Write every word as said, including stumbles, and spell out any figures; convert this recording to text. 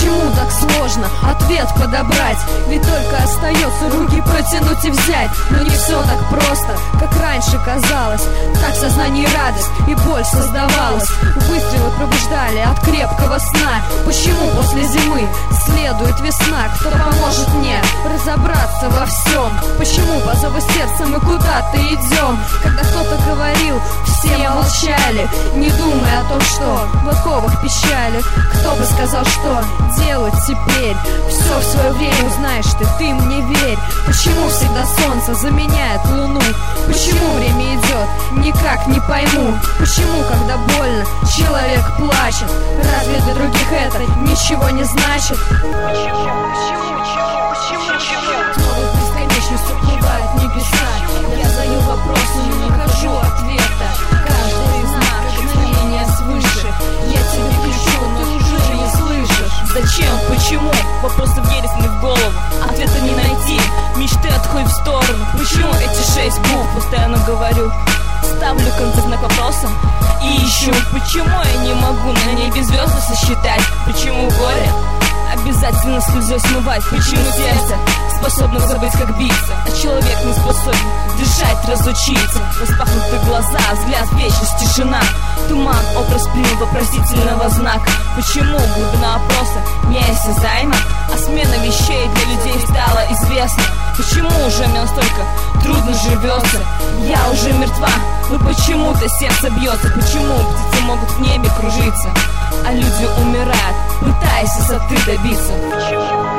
Почему так сложно ответ подобрать? Ведь только остается руки протянуть и взять. Но не все так просто, как раньше казалось. Так в сознании радость и боль создавалась. Выстрелы пробуждали от крепкого сна. Почему после зимы следует весна? Кто поможет мне разобраться во всем? Почему по зову сердца мы куда-то идем? Когда кто-то говорил, все молчали, не думая о том, что в оковах печали. Кто бы сказал, что делать теперь? Все в свое время узнаешь ты, ты мне верь. Почему всегда солнце заменяет луну? Почему время идет, никак не пойму. Почему, когда больно, человек плачет? Разве для других это ничего не значит? Почему, почему, почему, почему? Снова бесконечностью уплывают небеса. Я задаю вопросы, но не нахожу ответа. Каждый знак мгновения свыше. Я тебе кричу, но ты уже не слышишь. Зачем? Почему? Вопросы въелись в голову, ответа не найти. Мечты отходят в сторону. Почему эти шесть букв? Постоянно говорю, ставлю концы знак вопросом и ищу. Почему я не могу на небе звезды сосчитать? Почему горе обязательно слезой смывать? Почему сердце способно забыть, как биться, а человек не способен дышать, разучиться? Распахнутые глаза, взгляд, вечность, тишина. Туман, образ принял вопросительного знака. Почему глубина вопроса неосязаема, а смена вещей для людей стала известна? Почему уже мне настолько трудно живется? Я уже мертва, но почему-то сердце бьется. Почему птицы могут в небе кружиться, а люди умирают, пытаясь высоты добиться? Почему?